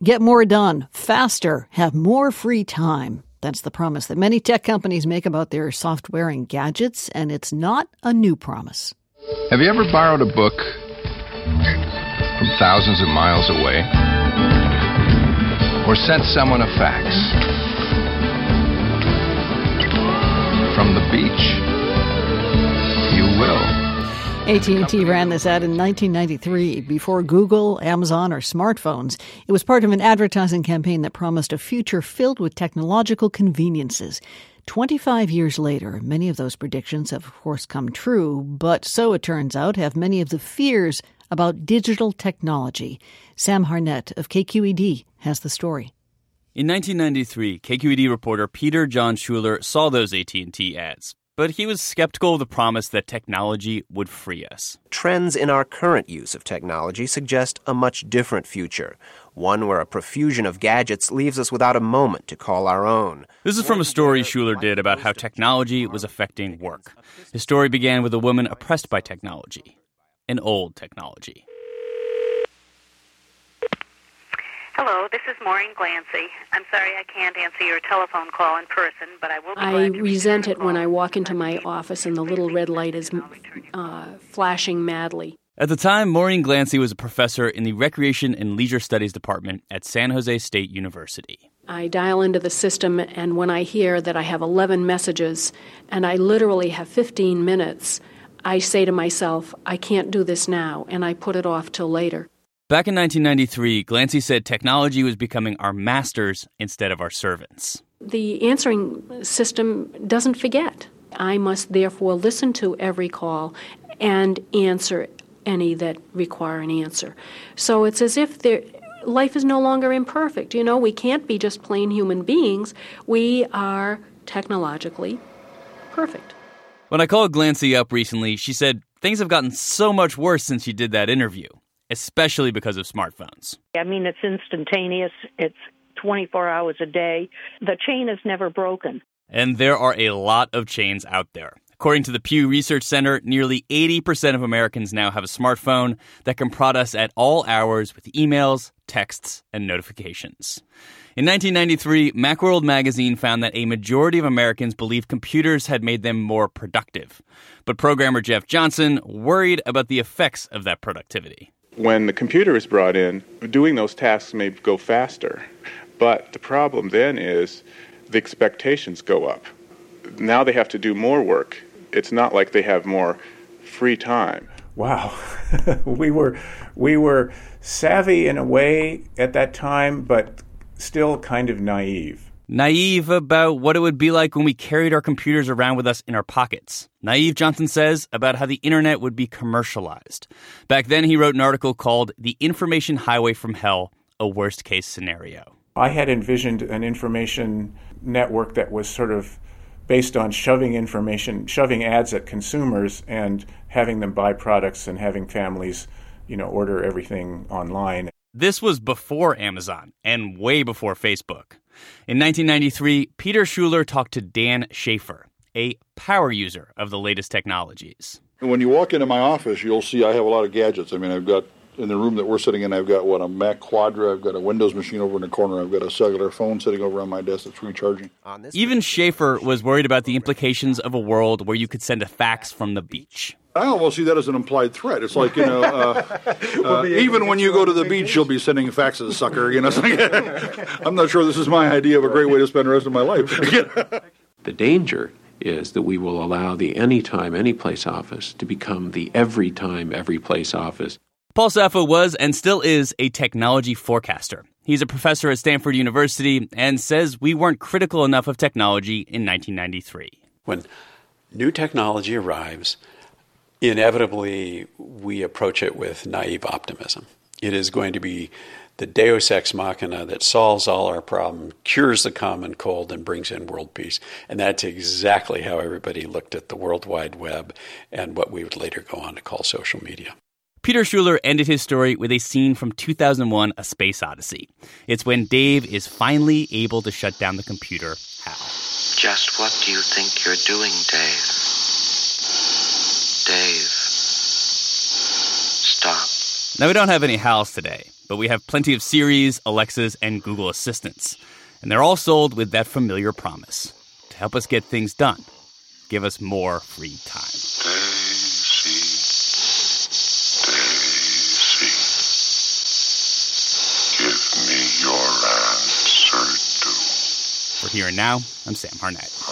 Get more done, faster, have more free time. That's the promise that many tech companies make about their software and gadgets, and it's not a new promise. Have you ever borrowed a book from thousands of miles away? Or sent someone a fax from the beach? You will. AT&T ran this ad in 1993, before Google, Amazon, or smartphones. It was part of an advertising campaign that promised a future filled with technological conveniences. 25 years later, many of those predictions have, of course, come true, but so, it turns out, have many of the fears about digital technology. Sam Harnett of KQED has the story. In 1993, KQED reporter Peter John Schuler saw those AT&T ads. But he was skeptical of the promise that technology would free us. Trends in our current use of technology suggest a much different future, one where a profusion of gadgets leaves us without a moment to call our own. This is from a story Schuler did about how technology was affecting work. His story began with a woman oppressed by technology, an old technology. Hello, this is Maureen Glancy. I'm sorry I can't answer your telephone call in person, but I will be glad I to resent return it when the I call. walk into my office and the little red light is flashing madly. At the time, Maureen Glancy was a professor in the Recreation and Leisure Studies Department at San Jose State University. I dial into the system, and when I hear that I have 11 messages and I literally have 15 minutes, I say to myself, I can't do this now, and I put it off till later. Back in 1993, Glancy said technology was becoming our masters instead of our servants. The answering system doesn't forget. I must therefore listen to every call and answer any that require an answer. So it's as if life is no longer imperfect. You know, we can't be just plain human beings. We are technologically perfect. When I called Glancy up recently, she said things have gotten so much worse since she did that interview, especially because of smartphones. I mean, it's instantaneous. It's 24 hours a day. The chain is never broken. And there are a lot of chains out there. According to the Pew Research Center, nearly 80% of Americans now have a smartphone that can prod us at all hours with emails, texts, and notifications. In 1993, Macworld magazine found that a majority of Americans believed computers had made them more productive. But programmer Jeff Johnson worried about the effects of that productivity. When the computer is brought in, doing those tasks may go faster. But the problem then is the expectations go up. Now they have to do more work. It's not like they have more free time. Wow. We were savvy in a way at that time, but still kind of naive. Naive about what it would be like when we carried our computers around with us in our pockets. Naive, Johnson says, about how the internet would be commercialized. Back then, he wrote an article called The Information Highway from Hell, a Worst-Case Scenario. I had envisioned an information network that was sort of based on shoving ads at consumers and having them buy products and having families, order everything online. This was before Amazon and way before Facebook. In 1993, Peter Schuler talked to Dan Schaefer, a power user of the latest technologies. When you walk into my office, you'll see I have a lot of gadgets. I mean, I've got, in the room that we're sitting in, I've got, a Mac Quadra, I've got a Windows machine over in the corner, I've got a cellular phone sitting over on my desk that's recharging. Even Schaefer was worried about the implications of a world where you could send a fax from the beach. I almost see that as an implied threat. It's like, even when you go to the beach, you'll be sending faxes, sucker. It's like, I'm not sure this is my idea of a great way to spend the rest of my life. The danger is that we will allow the anytime, anyplace office to become the every time, every place office. Paul Saffo was and still is a technology forecaster. He's a professor at Stanford University and says we weren't critical enough of technology in 1993. When new technology arrives, inevitably, we approach it with naive optimism. It is going to be the deus ex machina that solves all our problems, cures the common cold, and brings in world peace. And that's exactly how everybody looked at the World Wide Web and what we would later go on to call social media. Peter Schuler ended his story with a scene from 2001, A Space Odyssey. It's when Dave is finally able to shut down the computer. How? Just what do you think you're doing, Dave? Dave, stop. Now, we don't have any HALs today, but we have plenty of Siris, Alexas, and Google Assistants. And they're all sold with that familiar promise. To help us get things done, give us more free time. Daisy, give me your answer too. For Here and Now, I'm Sam Harnett.